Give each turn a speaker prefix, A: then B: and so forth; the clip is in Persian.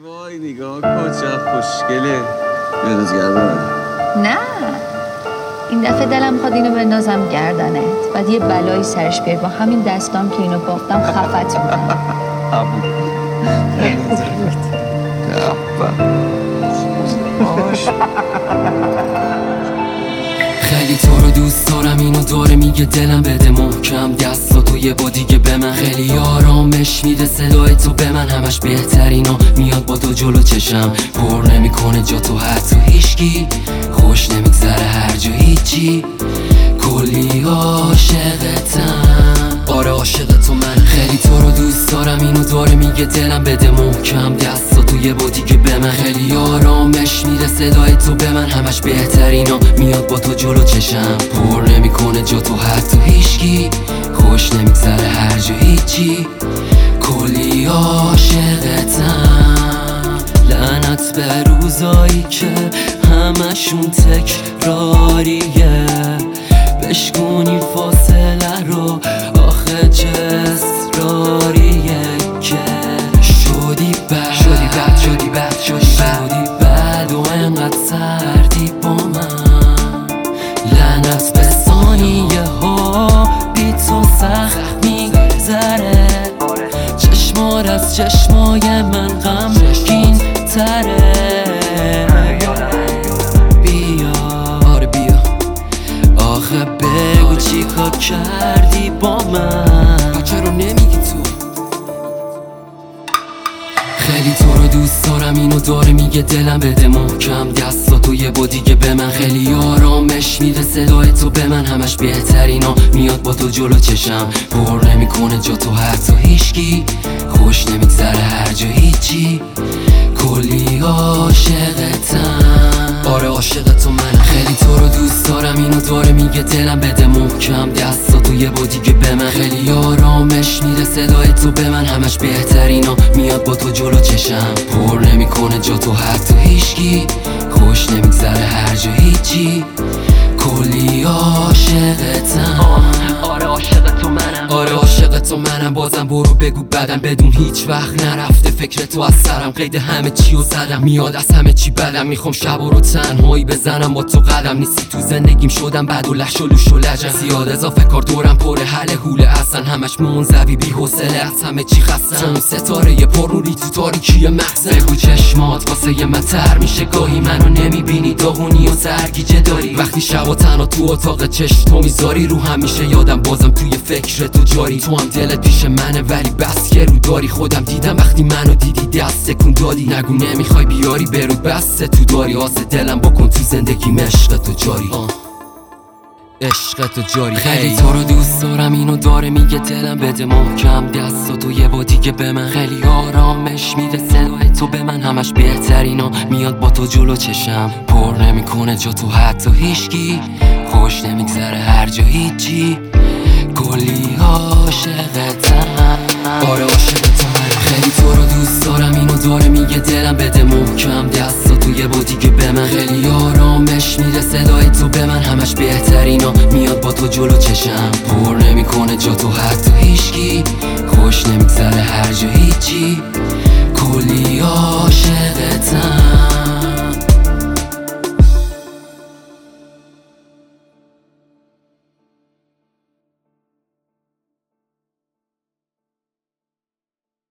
A: وای نگاه کن چه خوشگله. بنداز گردنت.
B: نه این دفعه دلم میخواد اینو بندازم گردنت، بعد یه بلایی سرش بیای با همین دستام که اینو بافتم خفت میکنم.
C: خیلی تو رو دوست دارم، اینو داره میگه دلم، بده محکم دستاتو یه با دیگه به من. خیلی آرامش میده صدای تو به من، همش بهترینا میاد با تو جلو چشم. پر نمیکنه جا تو حتی هیچکی، خوش نمیگذره هر جا هیچی. کلی عاشقتم، آره عاشق تو من. خیلی تو رو دوست دارم، اینو داره میگه دلم، بده محکم دستاتو یه با دیگه به من. خیلی آرامش میده صدای تو به من، همش بهترینا میاد با تو جلو چشم. پر نمیکنه جا تو حتی هیچکی، خوش نمیگذره هر جا هیچی. کلی عاشقتم، لعنت به روزایی که همشون تکراریه. بشکنی فاصله رو، آخه چه اصراریه که شدی بد و انقدر سردی با من. لعنت به ثانیه ها بی تو سخت میگذره. چشمار از چشمای من غمگین تره. آخه بگو چی کار کردی با من، چرا نمیگی تو؟ خیلی تو رو دوست دارم، اینو داره میگه دلم، بده محکم دستاتو یه با دیگه به من. خیلی آرامش میده صدای تو به من، همش بهترینا میاد با تو جلو چشم. پر نمیکنه جا تو حتی هیچکی، خوش نمیگذره هر جا هیچی. کلی عاشقتم، آره عاشق تو من. خیلی تو رو دوست دارم، اینو داره میگه دلم، بده محکم دستاتو یه با دیگه به من. خیلی آرامش میده صدای تو به من، همش بهترینا میاد با تو جلو چشم. پر نمیکنه جا تو حتی هیچکی، خوش نمیگذره هر جا هیچی. کلی عاشقتم، آره عاشق تو منم، آره عاشق تو منم. بازم برو بگو بدم، بدون هیچ وقت نرفته فکر تو از سرم. قید همه چی رو زدم، میاد از همه چی بدم. میخوام شب رو تنهایی بزنم با تو قدم. نیستی تو زندگیم شدم بد و لش و لوش و لجم. زیاد اضافه کار دورم پره حل حوله اصلا. همش منزوی بی حوصله از همه چی خستم. ستاره پرنوری تو تاریکی مغزم. بگو چشمات واسه من تر میشه گاهی، منو نمیبینی داغونی و سرگیجه داری. وقتی شب تنها تو اتاق چشم تو میذاری، رو همیشه یادم بازم توی فکر تو جاری. تو هم دلت پیش منه ولی بس که رو داری. خودم دیدم وقتی منو دیدی دست تکون دادی. نگو نمیخوای بیاری برود بس تو داری. آسه دلم بکن تو زندگیم عشق تو جاری، عشق تو جاری. خیلی تو رو دوست دارم، اینو داره میگه دلم، بده محکم دستاتو یه با دیگه به من. خیلی آرامش میده صدای تو به من، همش بهترینا میاد با تو جلو چشم. پر نمیکنه جا تو حتی هیچکی، خوش نمیگذره هر جا هیچی. کلی عاشقتم، آره عاشق تو من. خیلی تو رو دوست دارم، اینو داره میگه دلم، بده محکم دستاتو یه با دیگه به من. خیلی آرامش میده صدای تو به من، همش بهترینا میاد با تو جلو چشم. پر نمیکنه جا تو حتی هیچکی، خوش نمیگذره هر جا هیچی. کلی عاشقتم.